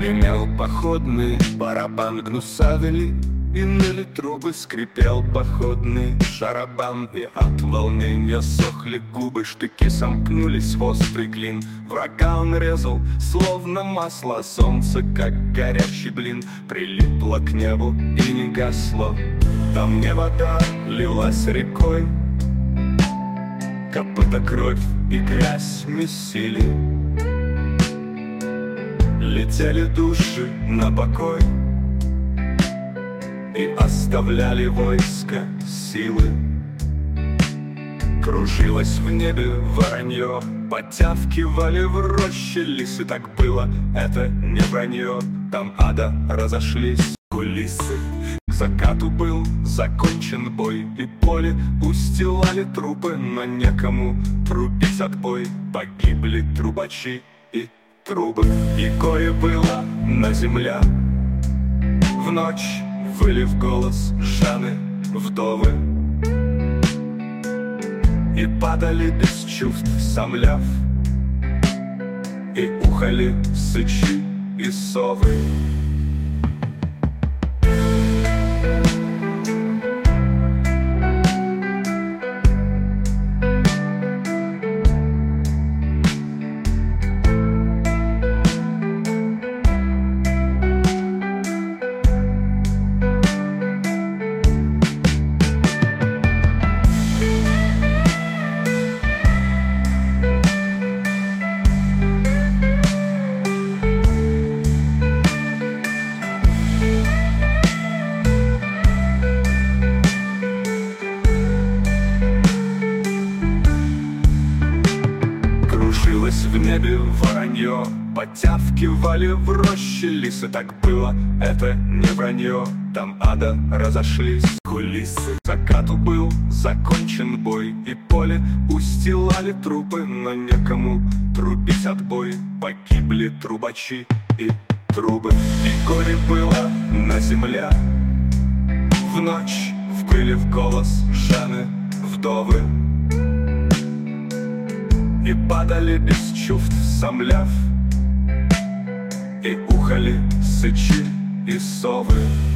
Гремел походный барабан, гнусавили, и ныли трубы, скрипел походный шарабан. И от волнения сохли губы, штыки сомкнулись в острый клин. Врага он резал, словно масло, солнце, как горячий блин, прилипло к небу и не гасло. Там не вода лилась рекой, копыта кровь и грязь месили. Летели души на покой и оставляли войско силы. Кружилось в небе воронье, потявкивали в роще лисы. Так было, это не вранье, там ада разошлись кулисы. К закату был закончен бой, и поле устилали трупы, но некому трубить отбой. Погибли трубачи и трубы, и кое было на земля. В ночь выли в голос жены, вдовы, и падали без чувств, сомляв, и ухали сычи и совы. В небе воронье, потявкивали в роще лисы. Так было, это не вранье, там ада разошлись кулисы. К закату был закончен бой, и поле устилали трупы, но некому трубить отбой. Погибли трубачи и трубы, и горе было на земле. В ночь впыли в голос жены, вдовы, и падали без чувств, сомляв, и ухали сычи и совы.